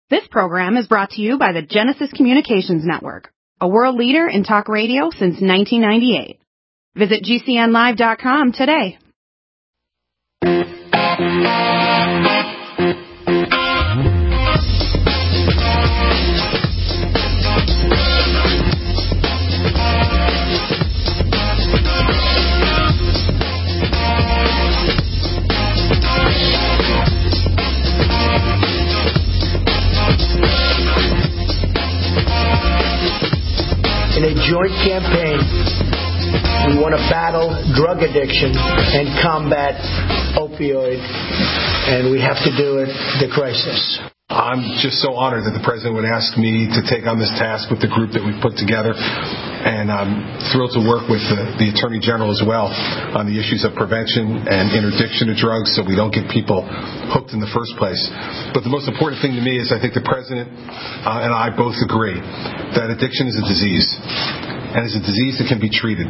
This program is brought to you by the Genesis Communications Network, a world leader in talk radio since 1998. Visit GCNlive.com today. In a joint campaign, we want to battle drug addiction and combat opioid, and we have to do it, the crisis. I'm just so honored that the President would ask me to take on this task with the group that we've put together, and I'm thrilled to work with the Attorney General as well on the issues of prevention and interdiction of drugs so we don't get people hooked in the first place. But the most important thing to me is I think the President and I both agree that addiction is a disease, and it's a disease that can be treated.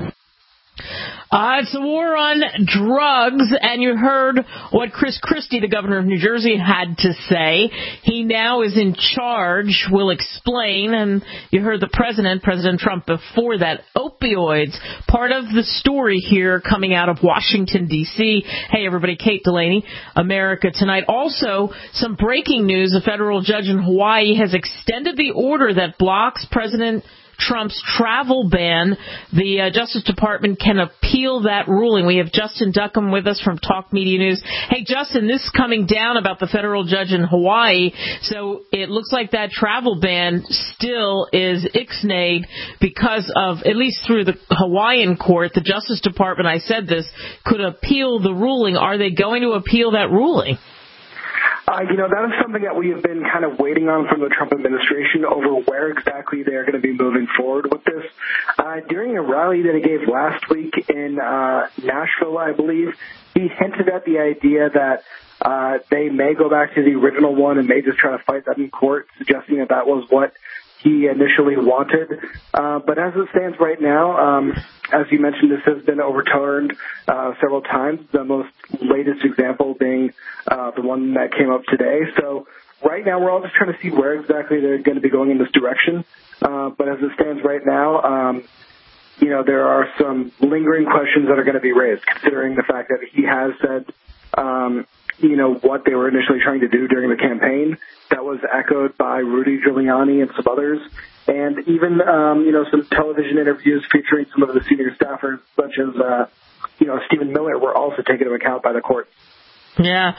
It's a war on drugs, and you heard what Chris Christie, the governor of New Jersey, had to say. He now is in charge, will explain, and you heard the President Trump, before that. Opioids, part of the story here coming out of Washington, D.C. Hey, everybody, Kate Delaney, America Tonight. Also, some breaking news. A federal judge in Hawaii has extended the order that blocks President Trump's travel ban. The Justice Department can appeal that ruling. We have Justin Duckham with us from Talk Media News. Hey, Justin, this is coming down about the federal judge in Hawaii. So it looks like that travel ban still is ixnayed because of, at least through the Hawaiian court, the Justice Department, I said this, could appeal the ruling. Are they going to appeal that ruling? That is something that we have been kind of waiting on from the Trump administration over where exactly they're going to be moving forward with this. During a rally that he gave last week in Nashville, I believe, he hinted at the idea that they may go back to the original one and may just try to fight that in court, suggesting that that was what he initially wanted. But as it stands right now, as you mentioned, this has been overturned several times, the most latest example being the one that came up today. So right now we're all just trying to see where exactly they're going to be going in this direction. But as it stands right now, there are some lingering questions that are going to be raised, considering the fact that he has said, what they were initially trying to do during the campaign. That was echoed by Rudy Giuliani and some others. And even, some television interviews featuring some of the senior staffers, such as, Stephen Miller, were also taken into account by the court. Yeah.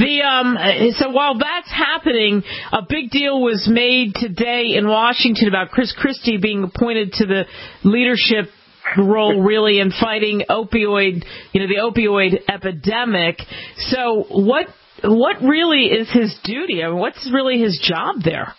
So while that's happening, a big deal was made today in Washington about Chris Christie being appointed to the leadership role, really, in fighting the opioid epidemic. So what really is his duty? I mean, what's really his job there?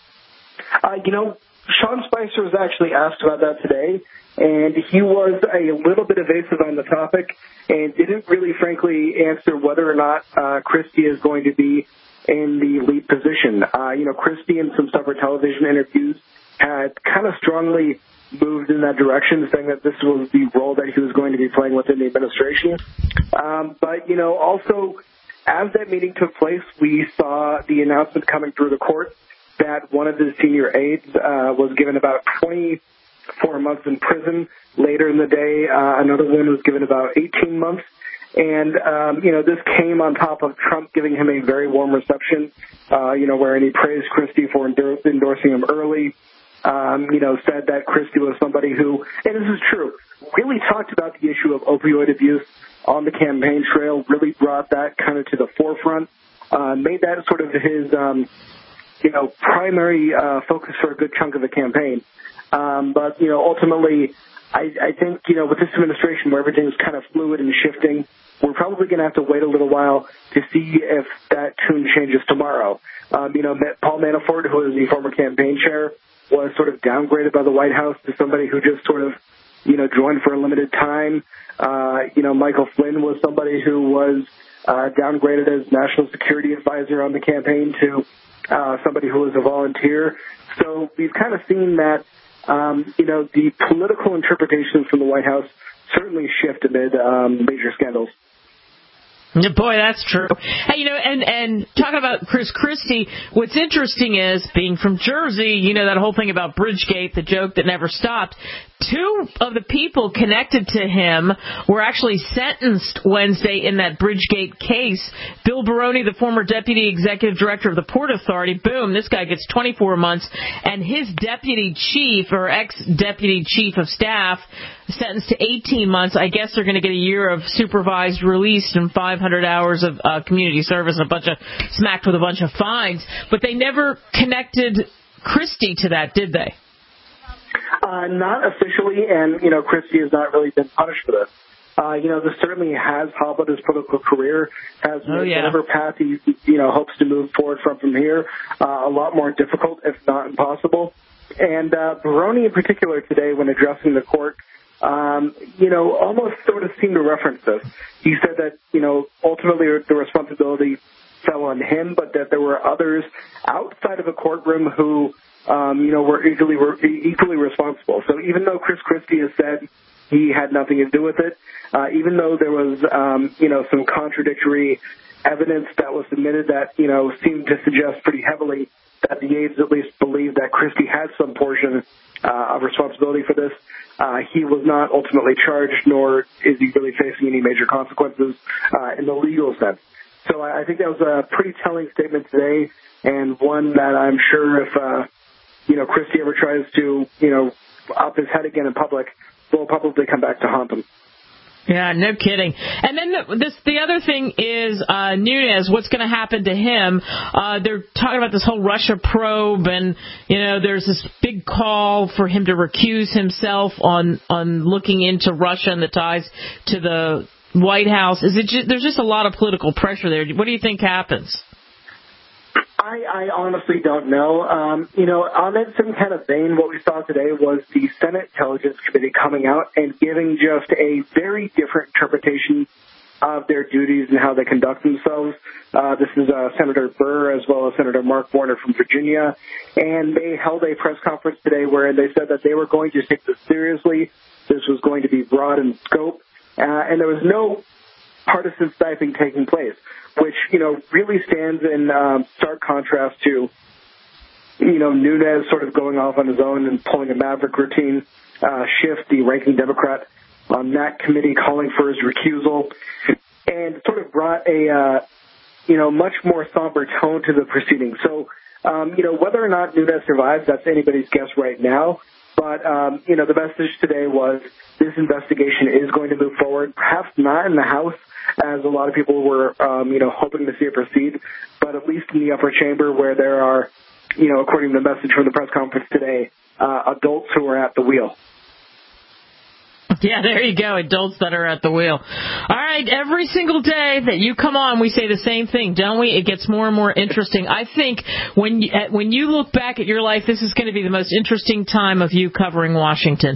Sean Spicer was actually asked about that today, and he was a little bit evasive on the topic and didn't really, frankly, answer whether or not Christie is going to be in the lead position. Christie in some separate television interviews had kind of strongly moved in that direction, saying that this was the role that he was going to be playing within the administration. But also, as that meeting took place, we saw the announcement coming through the court that one of his senior aides was given about 24 months in prison. Later in the day, another one was given about 18 months. And, this came on top of Trump giving him a very warm reception, wherein he praised Christie for endorsing him early, said that Christie was somebody who, and this is true, really talked about the issue of opioid abuse on the campaign trail, really brought that kind of to the forefront, made that sort of his, primary focus for a good chunk of the campaign. But ultimately, I think, with this administration where everything's kind of fluid and shifting, we're probably going to have to wait a little while to see if that tune changes tomorrow. Paul Manafort, who is the former campaign chair, was sort of downgraded by the White House to somebody who just sort of, joined for a limited time. Michael Flynn was somebody who was downgraded as national security advisor on the campaign to somebody who was a volunteer. So we've kind of seen that, the political interpretations from the White House certainly shift amid major scandals. Boy, that's true. Hey, and talking about Chris Christie, what's interesting is, being from Jersey, that whole thing about Bridgegate, the joke that never stopped. Two of the people connected to him were actually sentenced Wednesday in that Bridgegate case. Bill Baroni, the former deputy executive director of the Port Authority, boom, this guy gets 24 months, and his deputy chief, or ex-deputy chief of staff, sentenced to 18 months. I guess they're going to get a year of supervised release and 500 hours of community service and smacked with a bunch of fines. But they never connected Christie to that, did they? Not officially, and, Christie has not really been punished for this. This certainly has hobbled his political career, has made whatever path he, hopes to move forward from here a lot more difficult, if not impossible. And Baroni in particular today, when addressing the court, almost sort of seemed to reference this. He said that, ultimately the responsibility fell on him, but that there were others outside of a courtroom who, were equally responsible. So even though Chris Christie has said he had nothing to do with it, even though there was, some contradictory evidence that was submitted that, seemed to suggest pretty heavily that the aides at least believed that Christie had some portion of responsibility for this, he was not ultimately charged, nor is he really facing any major consequences in the legal sense. So I think that was a pretty telling statement today, and one that I'm sure if, Christie ever tries to, up his head again in public, will probably come back to haunt him. Yeah, no kidding. And then the other thing is Nunes. What's going to happen to him? They're talking about this whole Russia probe, and there's this big call for him to recuse himself on looking into Russia and the ties to the White House. There's just a lot of political pressure there. What do you think happens? I honestly don't know. On that same kind of vein, what we saw today was the Senate Intelligence Committee coming out and giving just a very different interpretation of their duties and how they conduct themselves. This is Senator Burr as well as Senator Mark Warner from Virginia. And they held a press conference today where they said that they were going to take this seriously. This was going to be broad in scope. And there was no partisan sniping taking place, which, really stands in stark contrast to, Nunes sort of going off on his own and pulling a maverick routine, Schiff, the ranking Democrat on that committee, calling for his recusal, and sort of brought a, much more somber tone to the proceedings. So, whether or not Nunes survives, that's anybody's guess right now. But, the message today was this investigation is going to move forward, perhaps not in the House, as a lot of people were, hoping to see it proceed, but at least in the upper chamber where there are, according to the message from the press conference today, adults who are at the wheel. Yeah, there you go, adults that are at the wheel. All right, every single day that you come on, we say the same thing, don't we? It gets more and more interesting. I think when you look back at your life, this is going to be the most interesting time of you covering Washington.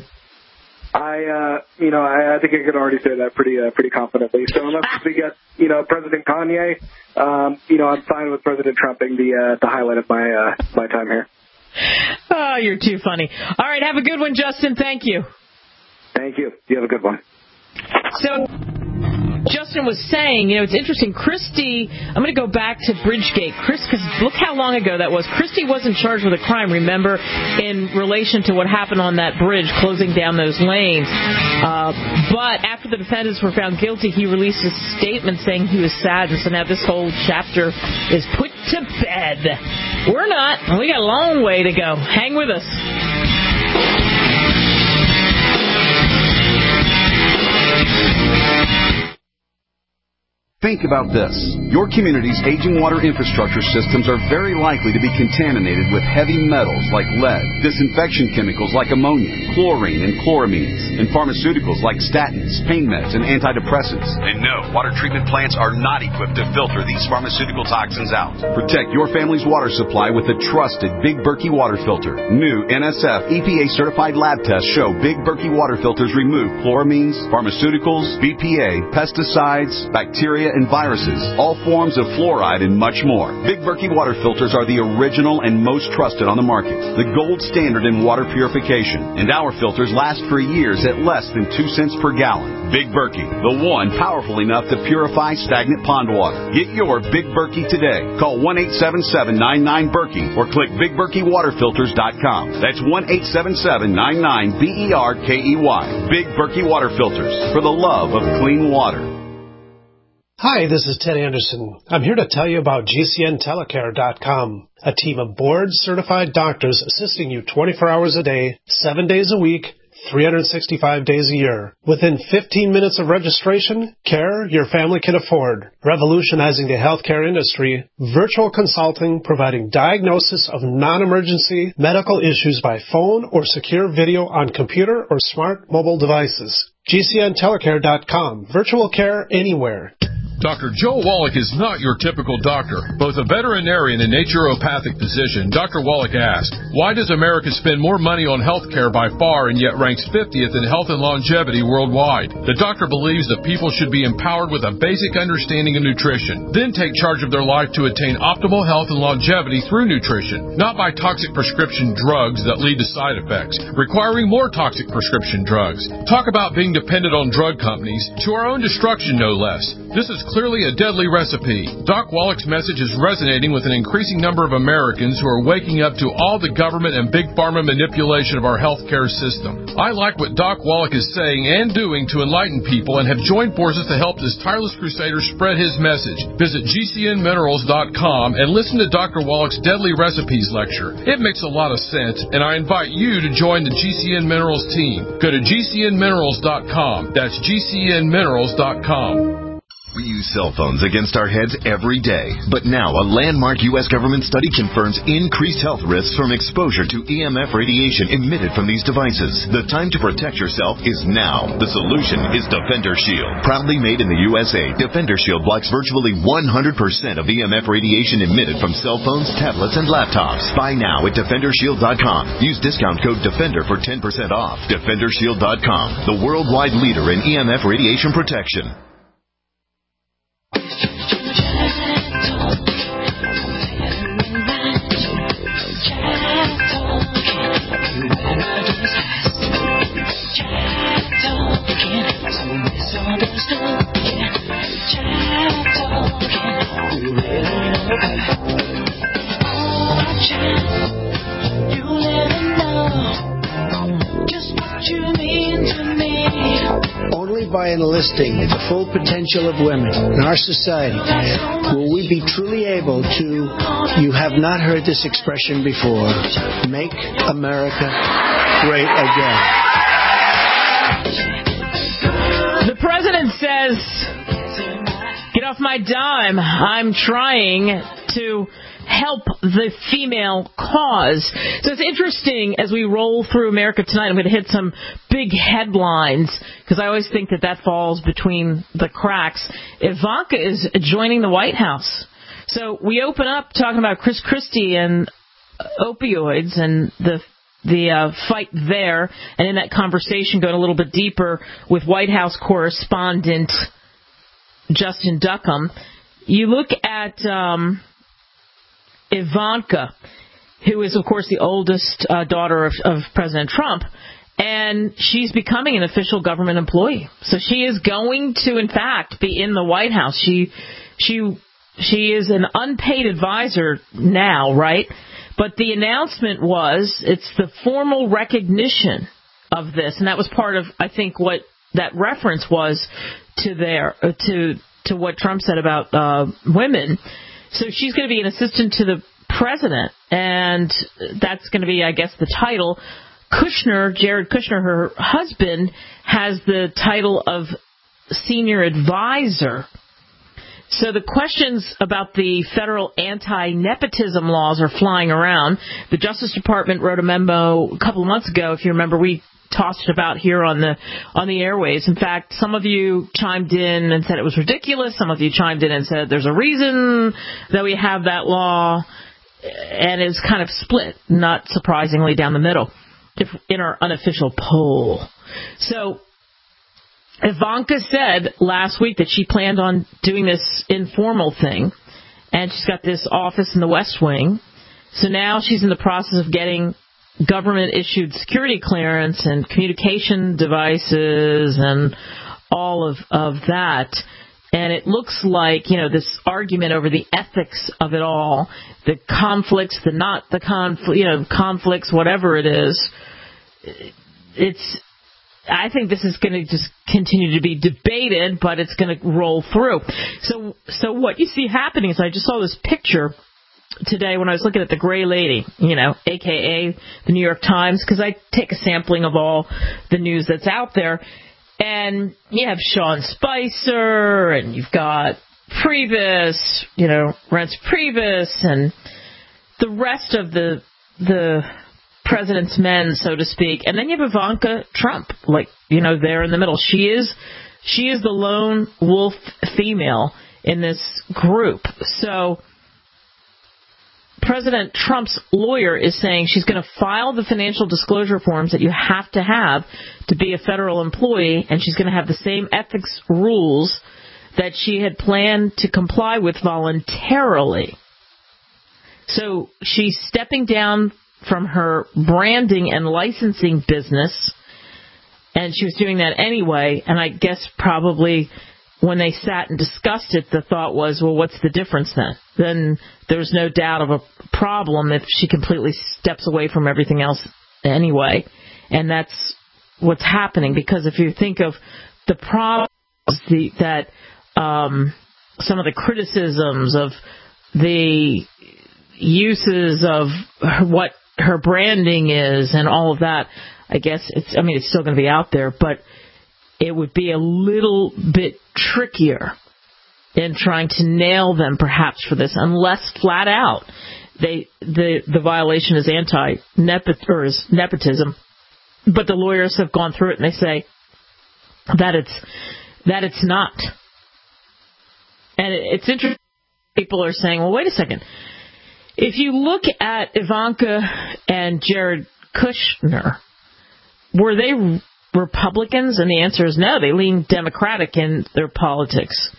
I think I can already say that pretty confidently. So unless we get, President Kanye, I'm fine with President Trump being the highlight of my time here. Oh, you're too funny. All right, have a good one, Justin. Thank you. Thank you. You have a good one. So Justin was saying, it's interesting. Christie, I'm going to go back to Bridgegate. Because look how long ago that was. Christie wasn't charged with a crime, remember, in relation to what happened on that bridge, closing down those lanes. But after the defendants were found guilty, he released a statement saying he was saddened. So now this whole chapter is put to bed. We're not. We got a long way to go. Hang with us. Think about this. Your community's aging water infrastructure systems are very likely to be contaminated with heavy metals like lead, disinfection chemicals like ammonia, chlorine and chloramines, and pharmaceuticals like statins, pain meds, and antidepressants. And no, water treatment plants are not equipped to filter these pharmaceutical toxins out. Protect your family's water supply with the trusted Big Berkey water filter. New NSF EPA-certified lab tests show Big Berkey water filters remove chloramines, pharmaceuticals, BPA, pesticides, bacteria, bacteria and viruses, all forms of fluoride, and much more. Big Berkey water filters are the original and most trusted on the market, the gold standard in water purification, and our filters last for years at less than 2 cents per gallon. Big Berkey, the one powerful enough to purify stagnant pond water. Get your Big Berkey today. Call 1-877-99-BERKEY or click BigBerkeyWaterFilters.com. That's 1-877-99-BERKEY. Big Berkey Water Filters, for the love of clean water. Hi, this is Ted Anderson. I'm here to tell you about GCNTelecare.com, a team of board-certified doctors assisting you 24 hours a day, 7 days a week, 365 days a year. Within 15 minutes of registration, care your family can afford. Revolutionizing the healthcare industry, virtual consulting providing diagnosis of non-emergency medical issues by phone or secure video on computer or smart mobile devices. GCNTelecare.com. Virtual care anywhere. Dr. Joe Wallach is not your typical doctor. Both a veterinarian and naturopathic physician, Dr. Wallach asked, why does America spend more money on health care by far and yet ranks 50th in health and longevity worldwide? The doctor believes that people should be empowered with a basic understanding of nutrition, then take charge of their life to attain optimal health and longevity through nutrition, not by toxic prescription drugs that lead to side effects, requiring more toxic prescription drugs. Talk about being dependent on drug companies, to our own destruction no less. This is clearly a deadly recipe. Doc Wallach's message is resonating with an increasing number of Americans who are waking up to all the government and big pharma manipulation of our healthcare system. I like what Doc Wallach is saying and doing to enlighten people and have joined forces to help this tireless crusader spread his message. Visit GCNminerals.com and listen to Dr. Wallach's Deadly Recipes lecture. It makes a lot of sense, and I invite you to join the GCN Minerals team. Go to GCNminerals.com. That's GCNminerals.com. We use cell phones against our heads every day. But now a landmark U.S. government study confirms increased health risks from exposure to EMF radiation emitted from these devices. The time to protect yourself is now. The solution is Defender Shield. Proudly made in the USA, Defender Shield blocks virtually 100% of EMF radiation emitted from cell phones, tablets, and laptops. Buy now at DefenderShield.com. Use discount code DEFENDER for 10% off. DefenderShield.com, the worldwide leader in EMF radiation protection. Only by enlisting the full potential of women in our society will we be truly able to, you have not heard this expression before, make America great again. The president says, get off my dime. I'm trying to help the female cause. So it's interesting as we roll through America tonight. I'm going to hit some big headlines because I always think that falls between the cracks. Ivanka is joining the White House. So we open up talking about Chris Christie and opioids and the fight there, and in that conversation going a little bit deeper with White House correspondent Justin Duckham. You look at Ivanka, who is, of course, the oldest daughter of President Trump, and she's becoming an official government employee. So she is going to, in fact, be in the White House. She is an unpaid advisor now, right? But the announcement was it's the formal recognition of this, and that was part of, I think, what that reference was to what Trump said about women. So she's going to be an assistant to the president, and that's going to be, I guess, the title. Jared Kushner, her husband, has the title of senior advisor. So the questions about the federal anti-nepotism laws are flying around. The Justice Department wrote a memo a couple of months ago. If you remember, we tossed it about here on the airwaves. In fact, some of you chimed in and said it was ridiculous. Some of you chimed in and said there's a reason that we have that law, and it's kind of split, not surprisingly, down the middle in our unofficial poll. So Ivanka said last week that she planned on doing this informal thing, and she's got this office in the West Wing. So now she's in the process of getting government-issued security clearance and communication devices and all of that. And it looks like, this argument over the ethics of it all, the conflicts, the not the conflicts, whatever it is, I think this is going to just continue to be debated, but it's going to roll through. So what you see happening is, I just saw this picture today when I was looking at the Gray Lady, a.k.a. the New York Times, because I take a sampling of all the news that's out there. And you have Sean Spicer, and you've got Priebus, Reince Priebus, and the rest of the president's men, so to speak. And then you have Ivanka Trump, there in the middle. She is the lone wolf female in this group. So President Trump's lawyer is saying she's going to file the financial disclosure forms that you have to be a federal employee, and she's going to have the same ethics rules that she had planned to comply with voluntarily. So she's stepping down from her branding and licensing business, and she was doing that anyway, and I guess probably when they sat and discussed it, the thought was, well, what's the difference then? Then there's no doubt of a problem if she completely steps away from everything else anyway. And that's what's happening, because if you think of the problems that some of the criticisms of the uses of what her branding is and all of that, I guess it's still going to be out there, but it would be a little bit trickier in trying to nail them perhaps for this, unless flat out the violation is nepotism. But the lawyers have gone through it and they say that it's not. And it's interesting. People are saying, well, wait a second. If you look at Ivanka and Jared Kushner, were they Republicans? And the answer is no. They lean Democratic in their politics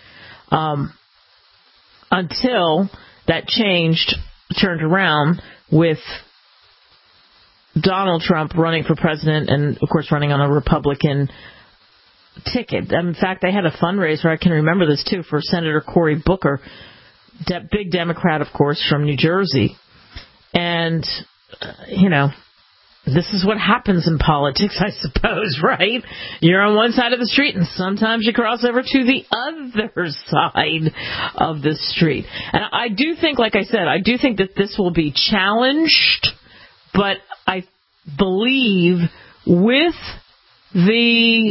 until that turned around with Donald Trump running for president and, of course, running on a Republican ticket. In fact, they had a fundraiser, I can remember this too, for Senator Cory Booker, big Democrat, of course, from New Jersey. And, this is what happens in politics, I suppose, right? You're on one side of the street, and sometimes you cross over to the other side of the street. And I do think, like I said, that this will be challenged, but I believe with the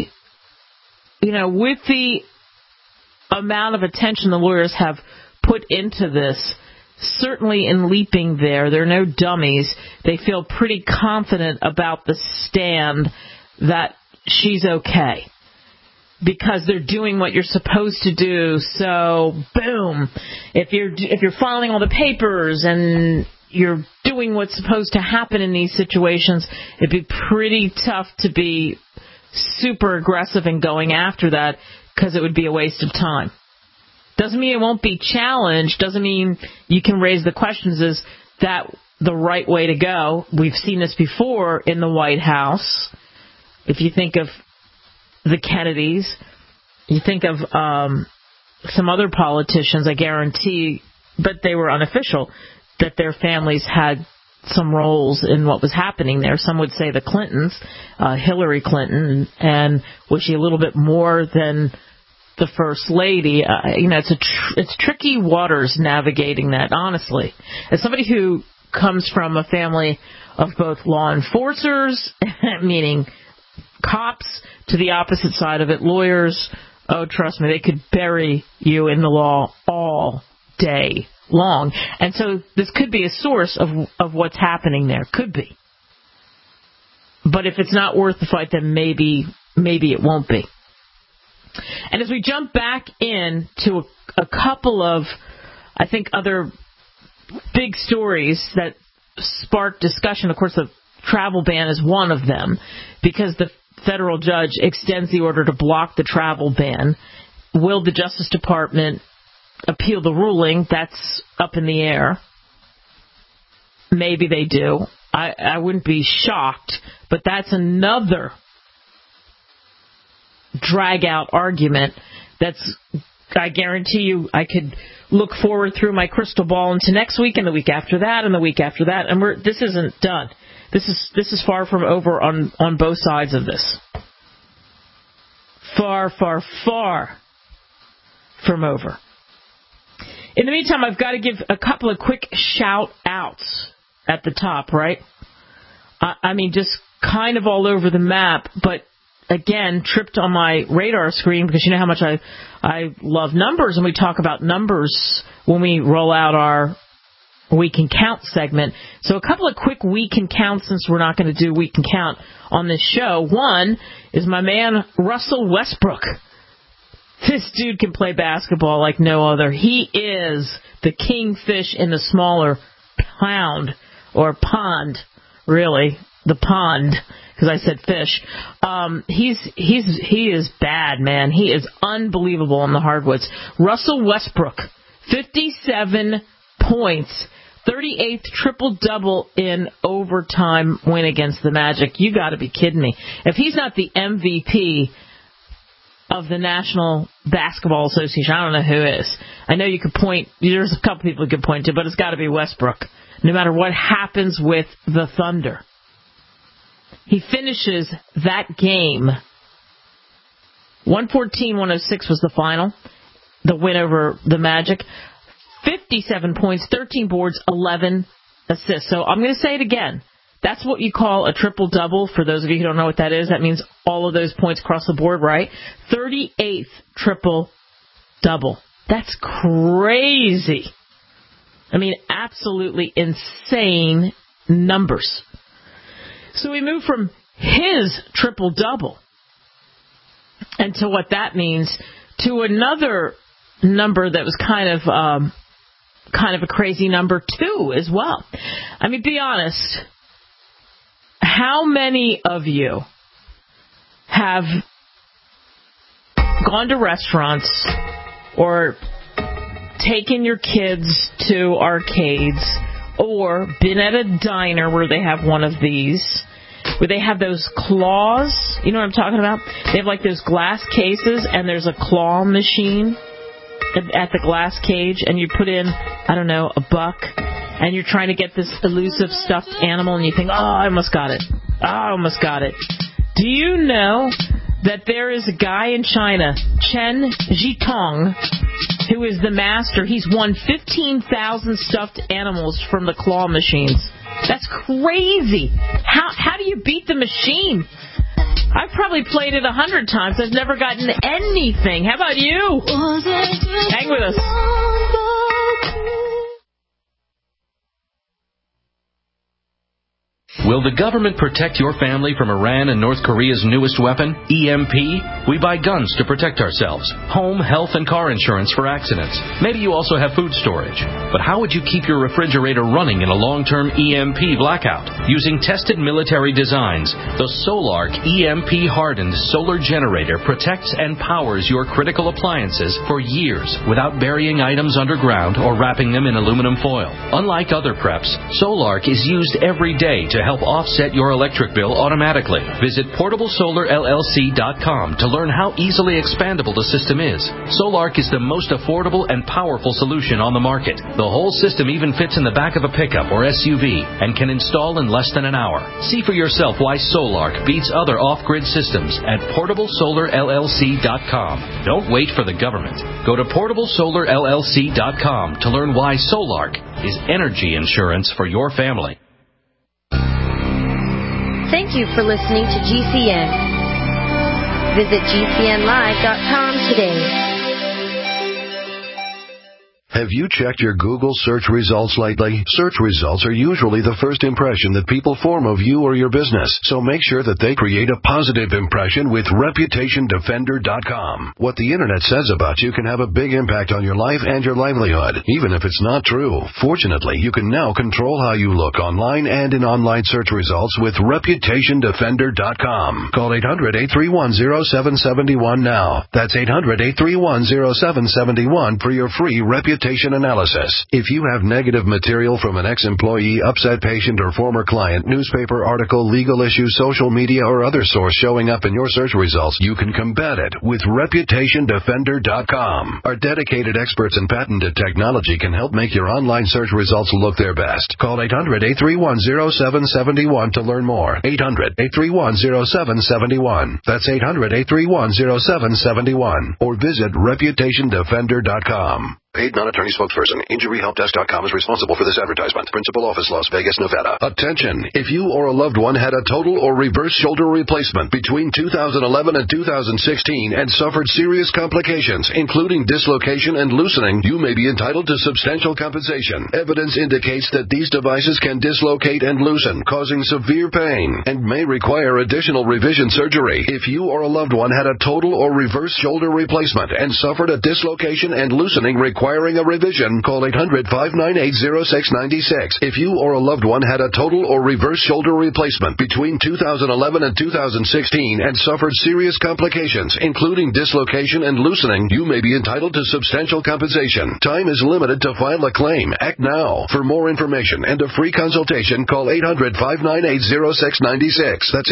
amount of attention the lawyers have put into this, certainly in leaping they're no dummies. They feel pretty confident about the stand that she's okay, because they're doing what you're supposed to do. So, boom, if you're filing all the papers and you're doing what's supposed to happen in these situations, it'd be pretty tough to be super aggressive in going after that, because it would be a waste of time. Doesn't mean it won't be challenged. Doesn't mean you can raise the questions. Is that the right way to go? We've seen this before in the White House. If you think of the Kennedys, you think of some other politicians, I guarantee, but they were unofficial, that their families had some roles in what was happening there. Some would say the Clintons, Hillary Clinton, and was she a little bit more than the First Lady? It's tricky waters navigating that, honestly. As somebody who comes from a family of both law enforcers, meaning cops, to the opposite side of it, lawyers, oh, trust me, they could bury you in the law all day long. And so this could be a source of what's happening there. Could be. But if it's not worth the fight, then maybe it won't be. And as we jump back into a couple of, I think, other big stories that sparked discussion, of course, the travel ban is one of them, because the federal judge extends the order to block the travel ban. Will the Justice Department appeal the ruling? That's up in the air. Maybe they do. I wouldn't be shocked, but that's another drag-out argument that's, I guarantee you, I could look forward through my crystal ball into next week and the week after that and the week after that, and this isn't done. This is far from over on both sides of this. Far, far, far from over. In the meantime, I've got to give a couple of quick shout-outs at the top, right? I mean, just kind of all over the map, but again, tripped on my radar screen because you know how much I love numbers, and we talk about numbers when we roll out our Week in Count segment. So a couple of quick Week in Count, since we're not going to do Week in Count on this show. One is my man, Russell Westbrook. This dude can play basketball like no other. He is the kingfish in the smaller pound, or pond, really, the pond, because I said fish. He is bad, man. He is unbelievable on the hardwoods. Russell Westbrook, 57 points, 38th triple-double in overtime win against the Magic. You got to be kidding me. If he's not the MVP of the National Basketball Association, I don't know who is. I know you could point, there's a couple people you could point to, but it's got to be Westbrook, no matter what happens with the Thunder. He finishes that game. 114-106 was the final, the win over the Magic. 57 points, 13 boards, 11 assists. So I'm going to say it again. That's what you call a triple-double. For those of you who don't know what that is, that means all of those points across the board, right? 38th triple-double. That's crazy. I mean, absolutely insane numbers. So we move from his triple-double and to what that means to another number that was kind of a crazy number, too, as well. I mean, be honest. How many of you have gone to restaurants or taken your kids to arcades or been at a diner where they have one of these, where they have those claws? You know what I'm talking about? They have like those glass cases and there's a claw machine at the glass cage, and you put in, I don't know, $1, and you're trying to get this elusive stuffed animal, and you think, oh, I almost got it. Do you know that there is a guy in China, Chen Zhitong, who is the master? He's won 15,000 stuffed animals from the claw machines. That's crazy. How do you beat the machine? I've probably played it 100 times. I've never gotten anything. How about you? Hang with us. Will the government protect your family from Iran and North Korea's newest weapon, EMP? We buy guns to protect ourselves, home, health, and car insurance for accidents. Maybe you also have food storage. But how would you keep your refrigerator running in a long-term EMP blackout? Using tested military designs, the Solark EMP-hardened solar generator protects and powers your critical appliances for years without burying items underground or wrapping them in aluminum foil. Unlike other preps, Solark is used every day to help offset your electric bill automatically. Visit PortableSolarLLC.com to learn how easily expandable the system is. Solark is the most affordable and powerful solution on the market. The whole system even fits in the back of a pickup or SUV and can install in less than an hour. See for yourself why Solark beats other off-grid systems at PortableSolarLLC.com. Don't wait for the government. Go to PortableSolarLLC.com to learn why Solark is energy insurance for your family. Thank you for listening to GCN. Visit GCNlive.com today. Have you checked your Google search results lately? Search results are usually the first impression that people form of you or your business, so make sure that they create a positive impression with ReputationDefender.com. What the Internet says about you can have a big impact on your life and your livelihood, even if it's not true. Fortunately, you can now control how you look online and in online search results with ReputationDefender.com. Call 800-831-0771 now. That's 800-831-0771 for your free reputation analysis. If you have negative material from an ex-employee, upset patient, or former client, newspaper article, legal issue, social media, or other source showing up in your search results, you can combat it with ReputationDefender.com. Our dedicated experts in patented technology can help make your online search results look their best. Call 800-831-0771 to learn more. 800-831-0771. That's 800-831-0771. Or visit ReputationDefender.com. Paid non-attorney spokesperson. InjuryHelpDesk.com is responsible for this advertisement. Principal office, Las Vegas, Nevada. Attention! If you or a loved one had a total or reverse shoulder replacement between 2011 and 2016 and suffered serious complications, including dislocation and loosening, you may be entitled to substantial compensation. Evidence indicates that these devices can dislocate and loosen, causing severe pain, and may require additional revision surgery. If you or a loved one had a total or reverse shoulder replacement and suffered a dislocation and loosening requiring a revision, call 800-598-0696. If you or a loved one had a total or reverse shoulder replacement between 2011 and 2016 and suffered serious complications, including dislocation and loosening, you may be entitled to substantial compensation. Time is limited to file a claim. Act now. For more information and a free consultation, call 800-598-0696. That's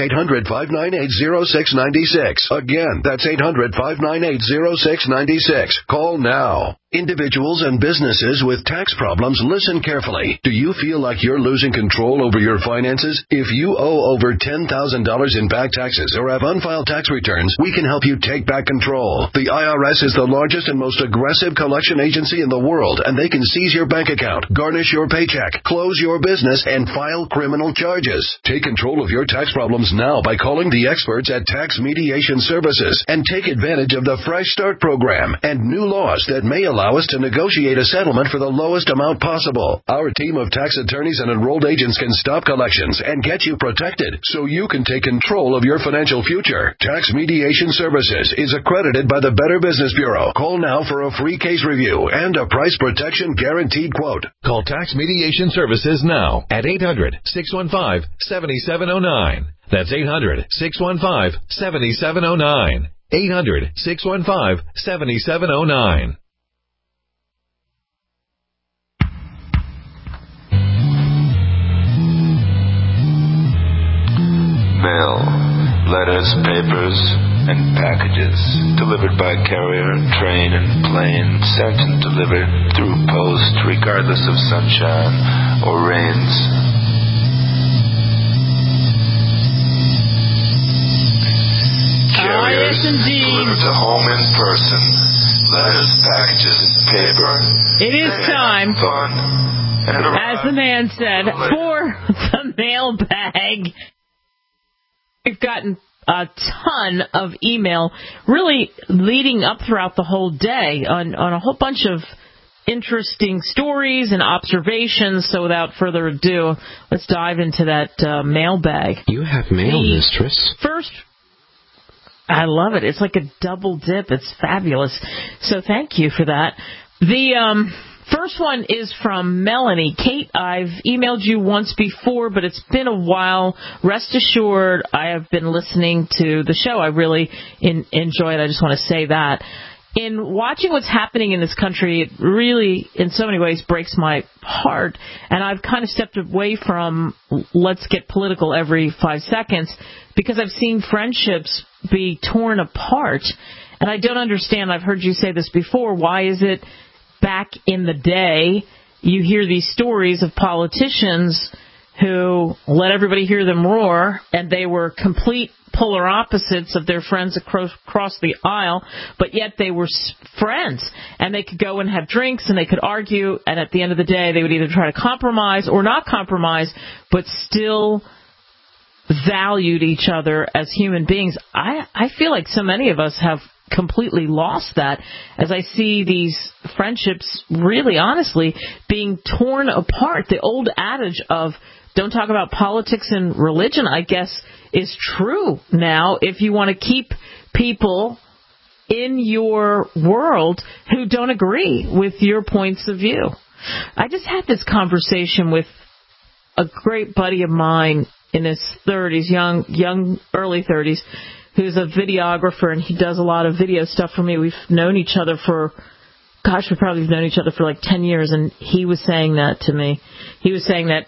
800-598-0696. Again, that's 800-598-0696. Call now. Individuals and businesses with tax problems, listen carefully. Do you feel like you're losing control over your finances? If you owe over $10,000 in back taxes or have unfiled tax returns, we can help you take back control. The IRS is the largest and most aggressive collection agency in the world, and they can seize your bank account, garnish your paycheck, close your business, and file criminal charges. Take control of your tax problems now by calling the experts at Tax Mediation Services and take advantage of the Fresh Start program and new laws that may allow us to negotiate a settlement for the lowest amount possible. Our team of tax attorneys and enrolled agents can stop collections and get you protected so you can take control of your financial future. Tax Mediation Services is accredited by the Better Business Bureau. Call now for a free case review and a price protection guaranteed quote. Call Tax Mediation Services now at 800-615-7709. That's 800-615-7709. 800-615-7709. Mail, letters, papers, and packages delivered by carrier, train, and plane, sent and delivered through post regardless of sunshine or rains. Carriers delivered to home in person. Letters, packages, paper. It is time, fun, as the man said, for the mailbag. We've gotten a ton of email really leading up throughout the whole day on a whole bunch of interesting stories and observations. So without further ado, let's dive into that mailbag. You have mail, mistress. First, I love it. It's like a double dip. It's fabulous. So thank you for that. The first one is from Melanie. Kate, I've emailed you once before, but it's been a while. Rest assured, I have been listening to the show. I really enjoy it. I just want to say that. In watching what's happening in this country, it really, in so many ways, breaks my heart. And I've kind of stepped away from let's get political every 5 seconds because I've seen friendships be torn apart. And I don't understand. I've heard you say this before. Why is it back in the day, you hear these stories of politicians who let everybody hear them roar, and they were complete polar opposites of their friends across the aisle, but yet they were friends, and they could go and have drinks, and they could argue, and at the end of the day, they would either try to compromise or not compromise, but still valued each other as human beings. I feel like so many of us have completely lost that as I see these friendships really honestly being torn apart. The old adage of don't talk about politics and religion, I guess, is true now if you want to keep people in your world who don't agree with your points of view. I just had this conversation with a great buddy of mine in his 30s, young, early 30s, who's a videographer, and he does a lot of video stuff for me. We've known each other we've probably known each other for like 10 years, and he was saying that to me. He was saying that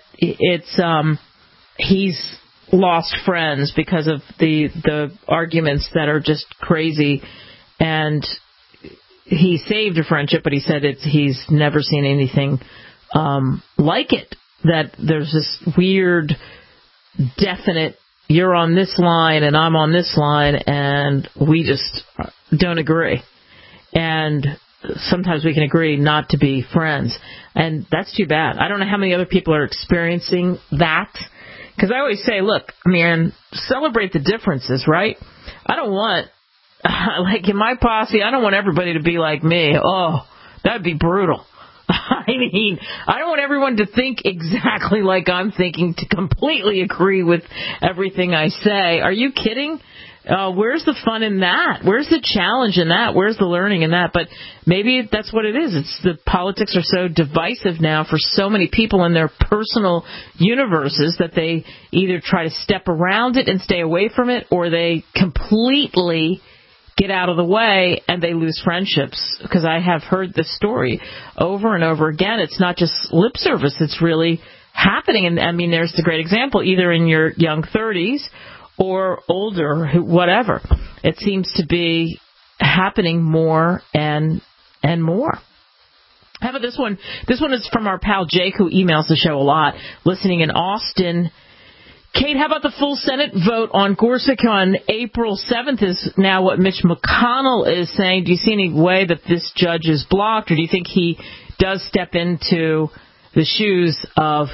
he's lost friends because of the arguments that are just crazy, and he saved a friendship, but he said he's never seen anything like it, that there's this weird, definite, you're on this line and I'm on this line, and we just don't agree. And sometimes we can agree not to be friends, and that's too bad. I don't know how many other people are experiencing that, because I always say, look, man, celebrate the differences, right? I don't want, like in my posse, I don't want everybody to be like me. Oh, that'd be brutal. I mean, I don't want everyone to think exactly like I'm thinking, to completely agree with everything I say. Are you kidding? Where's the fun in that? Where's the challenge in that? Where's the learning in that? But maybe that's what it is. It's the politics are so divisive now for so many people in their personal universes that they either try to step around it and stay away from it, or they completely get out of the way and they lose friendships. Because I have heard this story over and over again. It's not just lip service. It's really happening. And I mean, there's the great example, either in your young 30s or older, whatever. It seems to be happening more and more. How about this one? This one is from our pal Jake, who emails the show a lot, listening in Austin. Kate, how about the full Senate vote on Gorsuch on April 7th is now what Mitch McConnell is saying. Do you see any way that this judge is blocked, or do you think he does step into the shoes of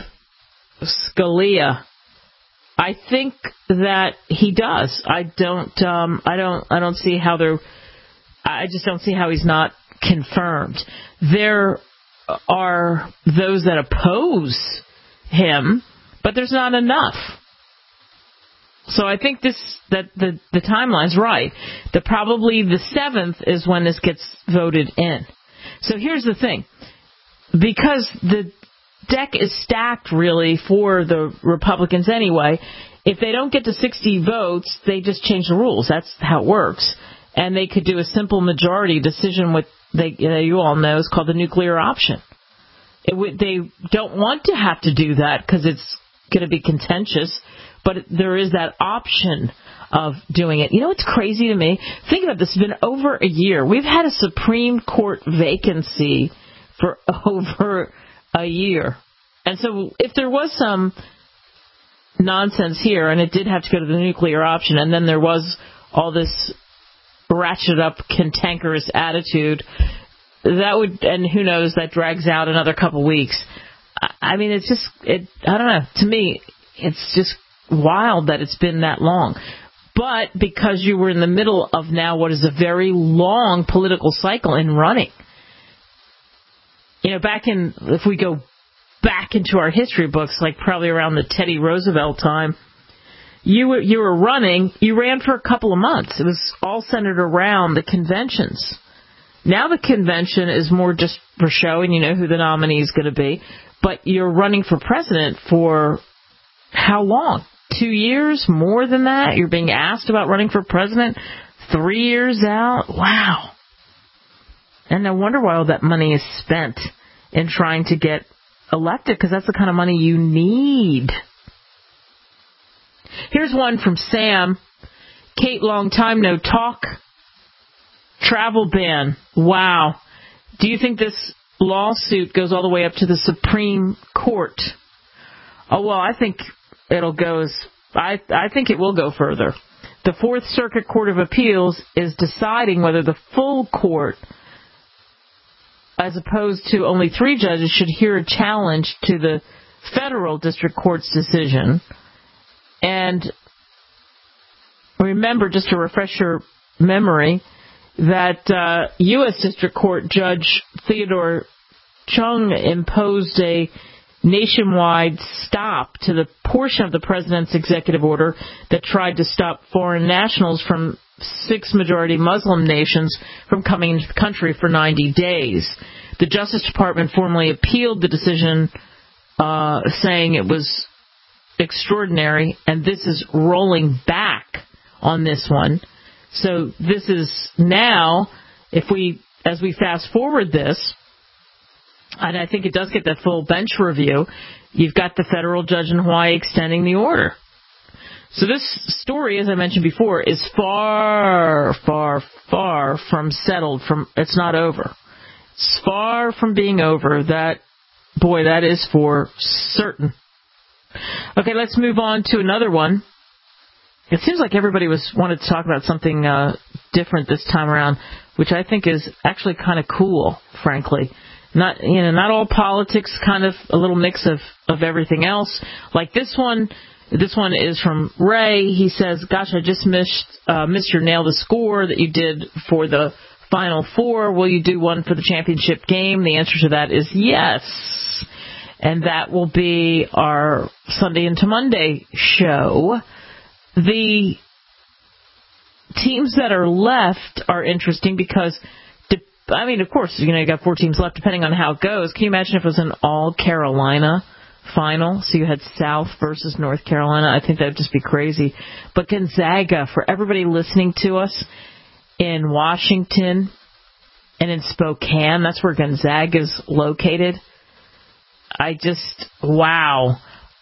Scalia? I think that he does. I don't see how I just don't see how he's not confirmed. There are those that oppose him, but there's not enough. So I think that the timeline's right. That probably the 7th is when this gets voted in. So here's the thing. Because the deck is stacked really for the Republicans anyway, if they don't get to 60 votes, they just change the rules. That's how it works. And they could do a simple majority decision with, you all know, is called the nuclear option. They don't want to have to do that because it's going to be contentious, but there is that option of doing it. You know what's crazy to me? Think about this. It's been over a year. We've had a Supreme Court vacancy for over a year. And so if there was some nonsense here, and it did have to go to the nuclear option, and then there was all this ratchet up cantankerous attitude, that would, and who knows, that drags out another couple weeks. I mean, it's just, I don't know. To me, it's just wild that it's been that long. But because you were in the middle of now what is a very long political cycle in running. You know, if we go back into our history books, like probably around the Teddy Roosevelt time, you were running, you ran for a couple of months. It was all centered around the conventions. Now the convention is more just for show, and you know who the nominee is going to be. But you're running for president for how long? 2 years? More than that? You're being asked about running for president 3 years out? Wow. And no wonder why all that money is spent in trying to get elected, because that's the kind of money you need. Here's one from Sam. Kate, long time no talk. Travel ban. Wow. Do you think this lawsuit goes all the way up to the Supreme Court? Oh, well, I think it'll go I think it will go further. The Fourth Circuit Court of Appeals is deciding whether the full court, as opposed to only 3 judges, should hear a challenge to the federal district court's decision. And And remember, just to refresh your memory, that U.S. District Court Judge Theodore Chung imposed a nationwide stop to the portion of the president's executive order that tried to stop foreign nationals from 6 majority Muslim nations from coming into the country for 90 days. The Justice Department formally appealed the decision, saying it was extraordinary, and this is rolling back on this one. So this is now, as we fast forward this, and I think it does get that full bench review, you've got the federal judge in Hawaii extending the order. So this story, as I mentioned before, is far, far, far from settled. It's not over. It's far from being over. That is for certain. Okay, let's move on to another one. It seems like everybody wanted to talk about something different this time around, which I think is actually kind of cool, frankly. Not all politics, kind of a little mix of everything else. Like this one. This one is from Ray. He says, "Gosh, I just missed your Nail the Score that you did for the Final Four. Will you do one for the championship game?" The answer to that is yes. And that will be our Sunday into Monday show. The teams that are left are interesting because, of course, you got 4 teams left depending on how it goes. Can you imagine if it was an all-Carolina final? So you had South versus North Carolina. I think that would just be crazy. But Gonzaga, for everybody listening to us in Washington and in Spokane, that's where Gonzaga is located. Wow.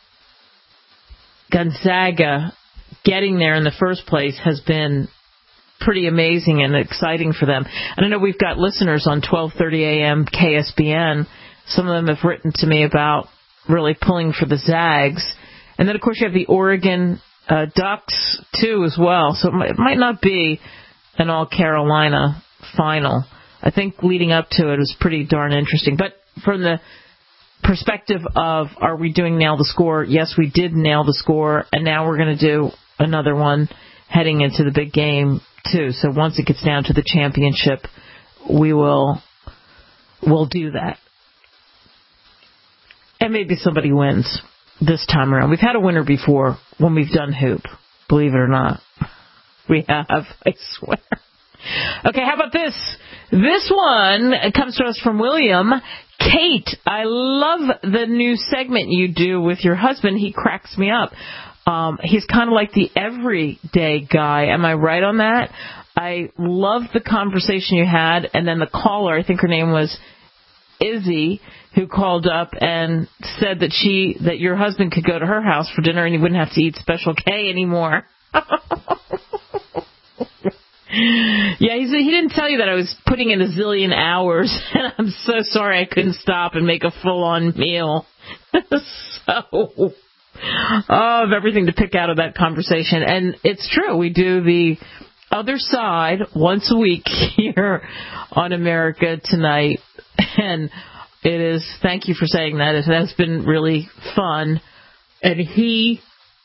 Gonzaga getting there in the first place has been pretty amazing and exciting for them. And I know we've got listeners on 1230 AM KSBN. Some of them have written to me about really pulling for the Zags. And then, of course, you have the Oregon Ducks, too, as well. So it might not be an all-Carolina final. I think leading up to it was pretty darn interesting. But from the perspective of, are we doing Nail the Score? Yes, we did Nail the Score, and now we're going to do another one heading into the big game, too. So once it gets down to the championship, we'll do that. And maybe somebody wins this time around. We've had a winner before when we've done hoop. Believe it or not. We have, I swear. Okay, how about this? This one comes to us from William. Kate, I love the new segment you do with your husband. He cracks me up. He's kind of like the everyday guy. Am I right on that? I love the conversation you had. And then the caller, I think her name was Izzy, who called up and said that your husband could go to her house for dinner and you wouldn't have to eat Special K anymore. Yeah, he didn't tell you that I was putting in a zillion hours, and I'm so sorry I couldn't stop and make a full-on meal. So, of everything to pick out of that conversation. And it's true, we do the other side once a week here on America Tonight, and it is, thank you for saying that, it has been really fun. And he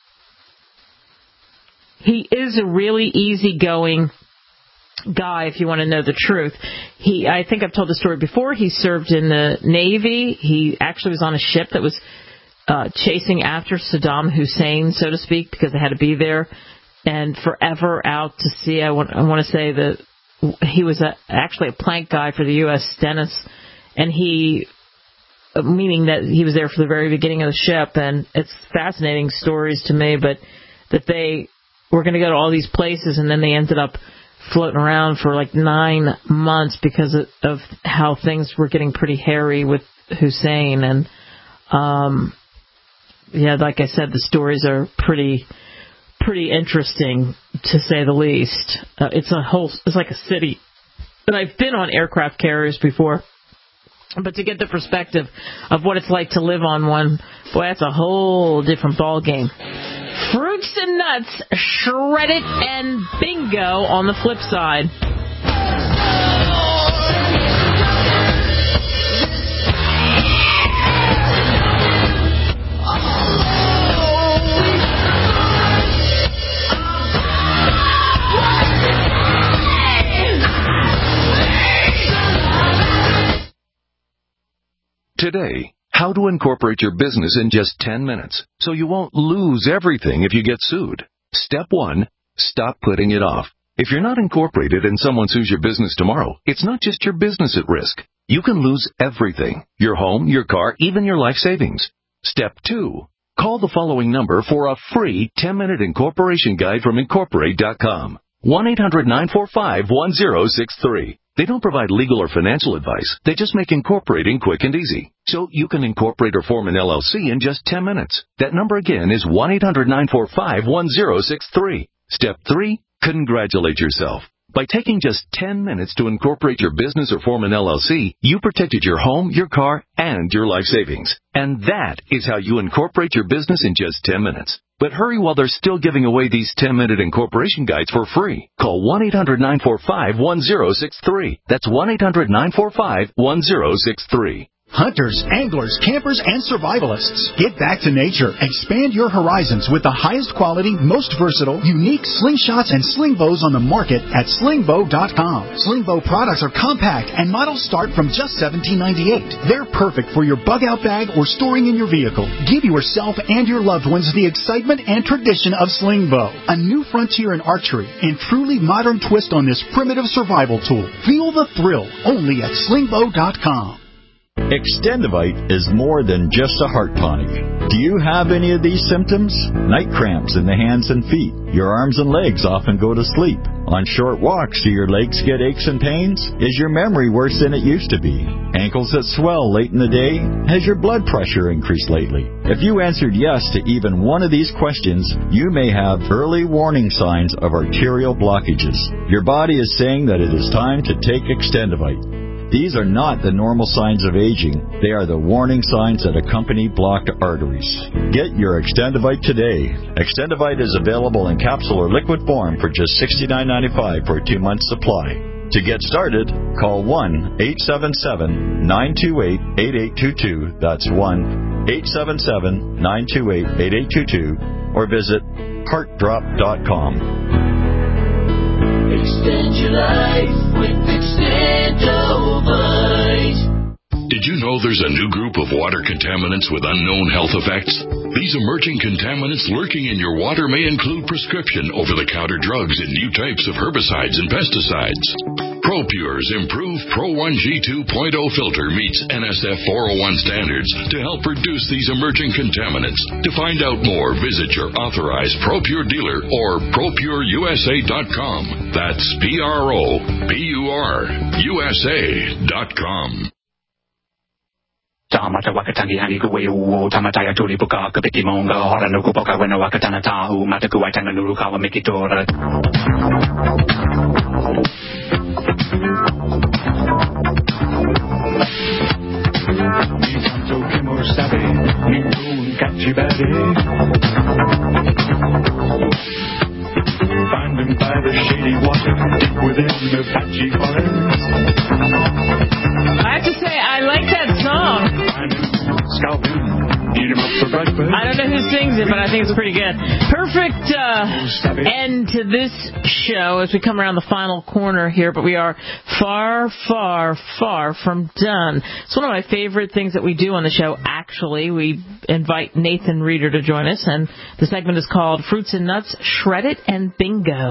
is a really easygoing guy, if you want to know the truth. I think I've told the story before. He served in the Navy. He actually was on a ship that was chasing after Saddam Hussein, so to speak, because they had to be there, and forever out to sea. I want to say that he was actually a plank guy for the U.S. Stennis, and meaning that he was there for the very beginning of the ship, and it's fascinating stories to me, but that they were going to go to all these places, and then they ended up floating around for like 9 months because of how things were getting pretty hairy with Hussein. And like I said, the stories are pretty interesting, to say the least. It's like a city. And I've been on aircraft carriers before, but to get the perspective of what it's like to live on one, boy, that's a whole different ball game. Fruits and nuts, shred it, and bingo on the flip side. today. How to incorporate your business in just 10 minutes so you won't lose everything if you get sued. Step 1, stop putting it off. If you're not incorporated and someone sues your business tomorrow, it's not just your business at risk. You can lose everything: your home, your car, even your life savings. Step 2, call the following number for a free 10-minute incorporation guide from Incorporate.com. 1-800-945-1063. They don't provide legal or financial advice. They just make incorporating quick and easy. So you can incorporate or form an LLC in just 10 minutes. That number again is 1-800-945-1063. Step 3, congratulate yourself. By taking just 10 minutes to incorporate your business or form an LLC, you protected your home, your car, and your life savings. And that is how you incorporate your business in just 10 minutes. But hurry while they're still giving away these 10-minute incorporation guides for free. Call 1-800-945-1063. That's 1-800-945-1063. Hunters, anglers, campers, and survivalists. Get back to nature. Expand your horizons with the highest quality, most versatile, unique slingshots and sling bows on the market at slingbow.com. Slingbow products are compact and models start from just $17.98. They're perfect for your bug-out bag or storing in your vehicle. Give yourself and your loved ones the excitement and tradition of Slingbow, a new frontier in archery and truly modern twist on this primitive survival tool. Feel the thrill only at slingbow.com. Extendivite is more than just a heart tonic. Do you have any of these symptoms? Night cramps in the hands and feet. Your arms and legs often go to sleep. On short walks, do your legs get aches and pains? Is your memory worse than it used to be? Ankles that swell late in the day? Has your blood pressure increased lately? If you answered yes to even one of these questions, you may have early warning signs of arterial blockages. Your body is saying that it is time to take Extendivite. These are not the normal signs of aging. They are the warning signs that accompany blocked arteries. Get your Extendivite today. Extendivite is available in capsule or liquid form for just $69.95 for a 2-month supply. To get started, call 1-877-928-8822. That's 1-877-928-8822. Or visit heartdrop.com. Extend your life with Extendivite. Did you know there's a new group of water contaminants with unknown health effects? These emerging contaminants lurking in your water may include prescription over-the-counter drugs and new types of herbicides and pesticides. ProPure's improved Pro 1G 2.0 filter meets NSF 401 standards to help reduce these emerging contaminants. To find out more, visit your authorized ProPure dealer or ProPureUSA.com. That's ProPureUSA.com. Tamata wakatangi hangi kuwe uo tamataya tuli puka kapiki monga hora no kupoka wena wakatana tahu mataku waitanga nurukawa mikitora. Nikanto kimo sabe niku kachibare. Find him by the shady water deep within the patchy forest. I have to say, I like that song. I don't know who sings it, but I think it's pretty good. Perfect end to this show as we come around the final corner here, but we are far, far, far from done. It's one of my favorite things that we do on the show, actually. We invite Nathan Reeder to join us, and the segment is called Fruits and Nuts, Shred It, and Bingo.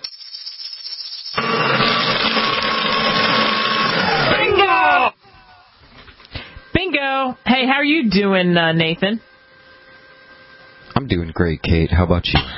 Bingo! Hey, how are you doing, Nathan? I'm doing great, Kate. How about you?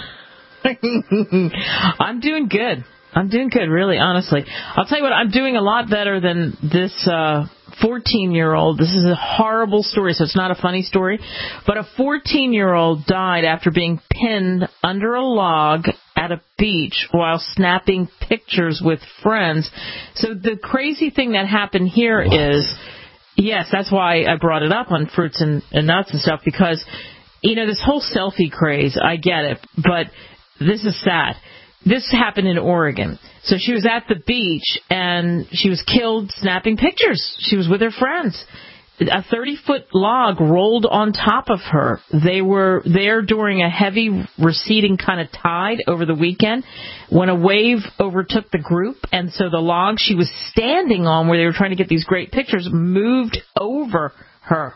I'm doing good. Really, honestly. I'll tell you what, I'm doing a lot better than this 14-year-old. This is a horrible story, so it's not a funny story. But a 14-year-old died after being pinned under a log at a beach while snapping pictures with friends. So the crazy thing that happened here is... Yes, that's why I brought it up on Fruits and Nuts and stuff, because, you know, this whole selfie craze, I get it, but this is sad. This happened in Oregon. So she was at the beach, and she was killed snapping pictures. She was with her friends. A 30-foot log rolled on top of her. They were there during a heavy receding kind of tide over the weekend when a wave overtook the group, and so the log she was standing on, where they were trying to get these great pictures, moved over her.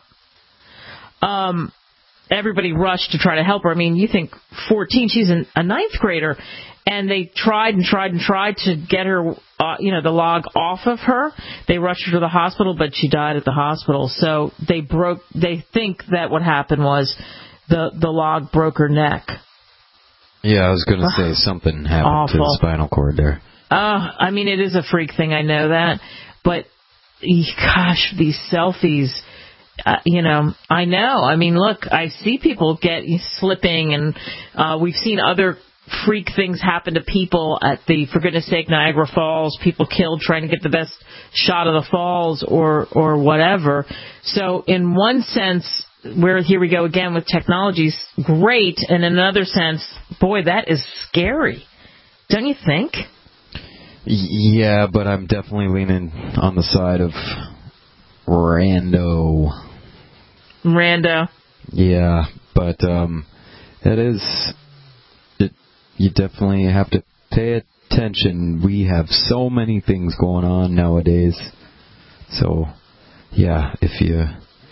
Everybody rushed to try to help her. I mean, you think 14, she's a ninth grader, and they tried to get her, the log off of her. They rushed her to the hospital, but she died at the hospital. So they think that what happened was the log broke her neck. Yeah, I was going to say something happened to the spinal cord there. I mean, it is a freak thing, I know that, but gosh, these selfies. I know. I mean, look, I see people slipping, and we've seen other freak things happen to people at the, for goodness sake, Niagara Falls. People killed trying to get the best shot of the falls or whatever. So in one sense, here we go again with technology's great, and in another sense, boy, that is scary. Don't you think? Yeah, but I'm definitely leaning on the side of Rando. Yeah, but you definitely have to pay attention. We have so many things going on nowadays. So, yeah, if you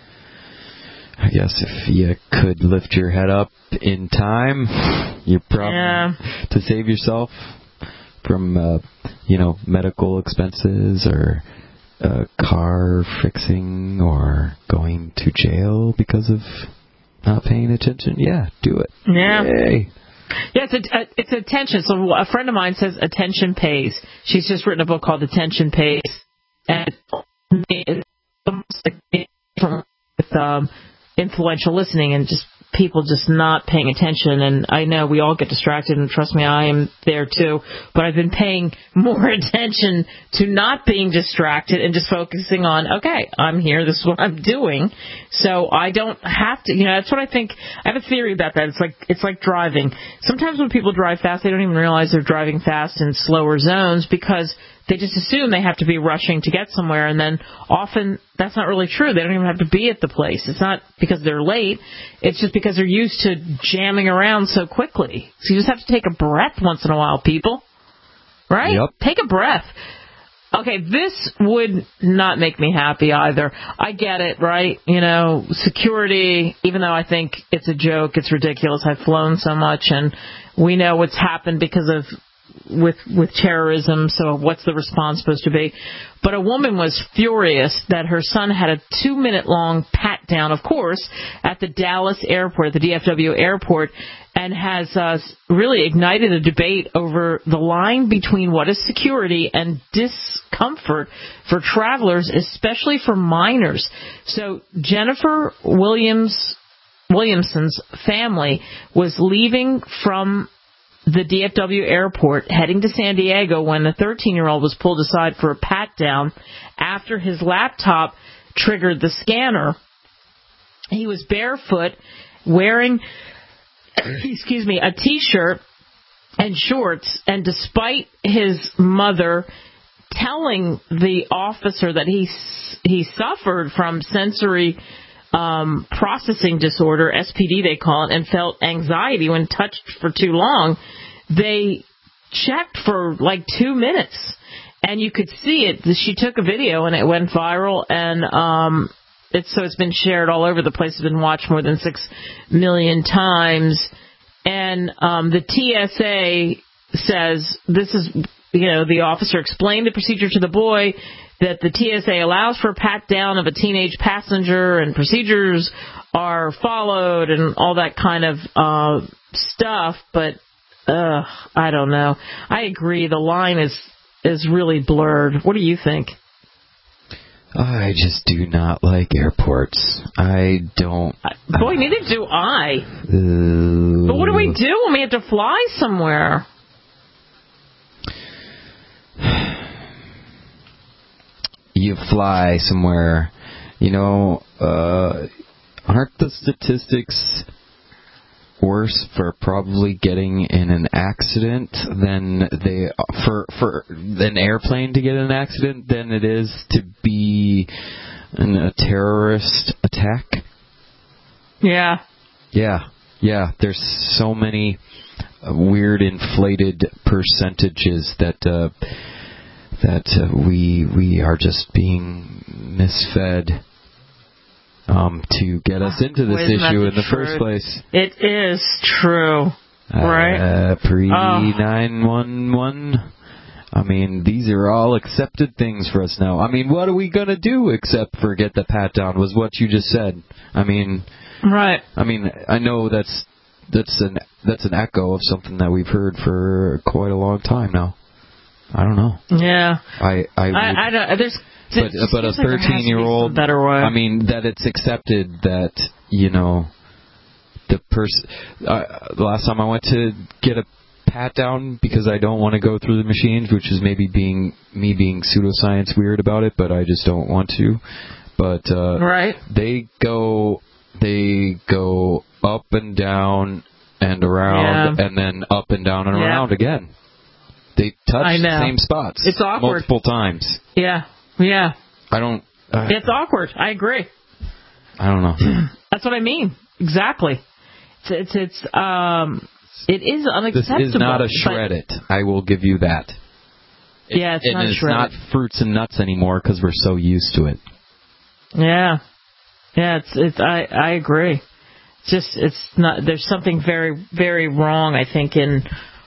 could lift your head up in time, you probably to save yourself from medical expenses or car fixing or going to jail because of not paying attention. Yeah, do it. Yeah. Yay. Yeah, it's attention. So a friend of mine says attention pays. She's just written a book called Attention Pays, and it's almost like with influential listening and just people just not paying attention. And I know we all get distracted, and trust me, I am there too. But I've been paying more attention to not being distracted and just focusing on, okay, I'm here, this is what I'm doing. So I don't have to, that's what I think. I have a theory about that. It's like driving. Sometimes when people drive fast, they don't even realize they're driving fast in slower zones because they just assume they have to be rushing to get somewhere, and then often that's not really true. They don't even have to be at the place. It's not because they're late. It's just because they're used to jamming around so quickly. So you just have to take a breath once in a while, people. Right? Yep. Take a breath. Okay, this would not make me happy either. I get it, right? Security, even though I think it's a joke, it's ridiculous. I've flown so much, and we know what's happened because of with terrorism, so what's the response supposed to be? But a woman was furious that her son had a 2-minute long pat down, of course, at the Dallas airport, the DFW airport, and has really ignited a debate over the line between what is security and discomfort for travelers, especially for minors. So Jennifer Williamson's family was leaving from the DFW airport heading to San Diego when the 13-year-old was pulled aside for a pat-down after his laptop triggered the scanner. He was barefoot, wearing, a T-shirt and shorts, and despite his mother telling the officer that he suffered from sensory processing disorder, SPD they call it, and felt anxiety when touched for too long, they checked for like 2 minutes, and you could see it. She took a video and it went viral, and it's been shared all over the place. It's been watched more than 6 million times, and the TSA says this is, the officer explained the procedure to the boy, that the TSA allows for a pat-down of a teenage passenger and procedures are followed and all that kind of stuff, but I don't know. I agree. The line is really blurred. What do you think? I just do not like airports. I don't... Boy, neither do I. But what do we do when we have to fly somewhere? You fly somewhere, aren't the statistics worse for probably getting in an accident than an airplane to get in an accident than it is to be in a terrorist attack? Yeah. Yeah, there's so many weird inflated percentages that we are just being misfed. to get us into this issue in the first place. It is true, right? Pre-911. I mean, these are all accepted things for us now. I mean, what are we going to do except for get the pat down was what you just said. I mean, right. I mean, I know that's an echo of something that we've heard for quite a long time now. I don't know. Yeah. I don't. There's. But a 13-year-old, better way. I mean, that it's accepted that, the person. The last time I went to get a pat down because I don't want to go through the machines, which is maybe being pseudoscience weird about it, but I just don't want to. But right. They go up and down and around, and then up and down and around again. They touch the same spots. It's awkward. Multiple times. Yeah. I don't... it's awkward. I agree. I don't know. That's what I mean. Exactly. It is unacceptable. This is not a shred it. I will give you that. It's not it's not fruits and nuts anymore because we're so used to it. Yeah. I agree. It's not. There's something very, very wrong, I think, in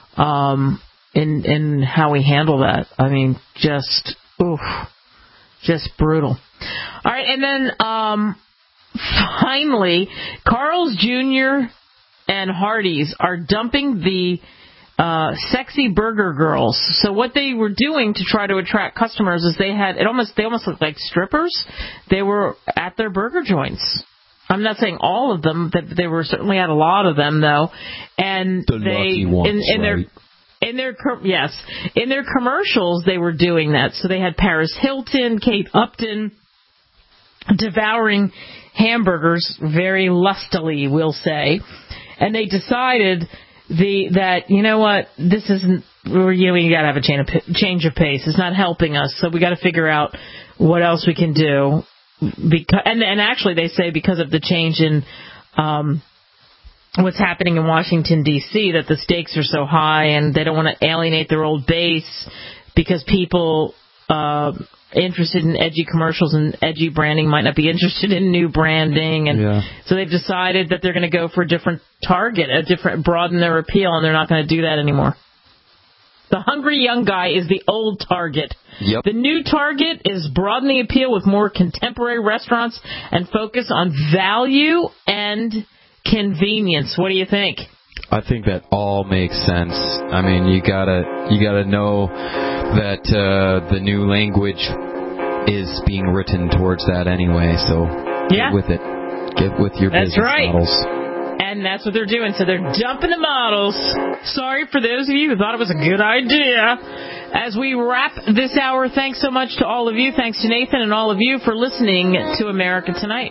how we handle that. I mean, just brutal. All right, and then finally, Carl's Jr. and Hardee's are dumping the sexy burger girls. So what they were doing to try to attract customers is they almost looked like strippers. They were at their burger joints. I'm not saying all of them, but they were certainly at a lot of them though. And the lucky ones, right? In their commercials, they were doing that. So they had Paris Hilton, Kate Upton devouring hamburgers very lustily, we'll say. And they decided that you know what, this isn't. We got to have a change of pace. It's not helping us. So we got to figure out what else we can do. And actually, they say because of the change in what's happening in Washington, D.C., that the stakes are so high and they don't want to alienate their old base because people interested in edgy commercials and edgy branding might not be interested in new branding. And so they've decided that they're going to go for a different target, broaden their appeal, and they're not going to do that anymore. The hungry young guy is the old target. Yep. The new target is broaden the appeal with more contemporary restaurants and focus on value and convenience. What do you think? I think that all makes sense. I mean, you gotta know that the new language is being written towards that anyway. So get with it. Get with your business models. And that's what they're doing. So they're dumping the models. Sorry for those of you who thought it was a good idea. As we wrap this hour, thanks so much to all of you. Thanks to Nathan and all of you for listening to America Tonight.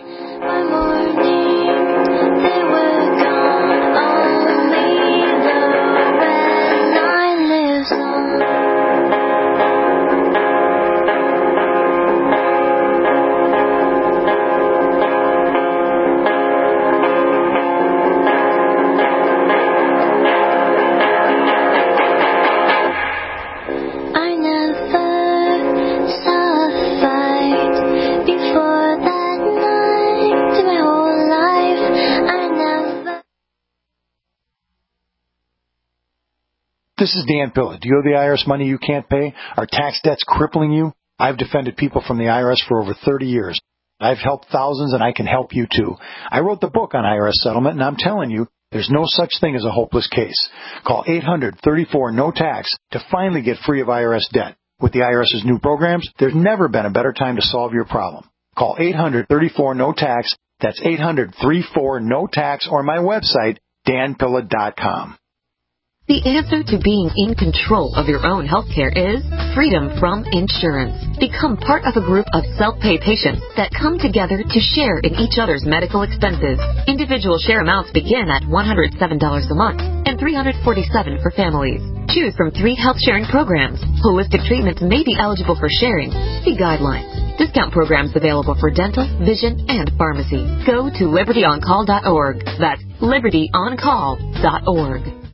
This is Dan Pilla. Do you owe the IRS money you can't pay? Are tax debts crippling you? I've defended people from the IRS for over 30 years. I've helped thousands, and I can help you too. I wrote the book on IRS settlement, and I'm telling you, there's no such thing as a hopeless case. Call 800-34-NO-TAX to finally get free of IRS debt. With the IRS's new programs, there's never been a better time to solve your problem. Call 800-34-NO-TAX. That's 800-34-NO-TAX, or my website, danpilla.com. The answer to being in control of your own healthcare is freedom from insurance. Become part of a group of self-pay patients that come together to share in each other's medical expenses. Individual share amounts begin at $107 a month and $347 for families. Choose from 3 health-sharing programs. Holistic treatments may be eligible for sharing. See guidelines. Discount programs available for dental, vision, and pharmacy. Go to libertyoncall.org. That's libertyoncall.org.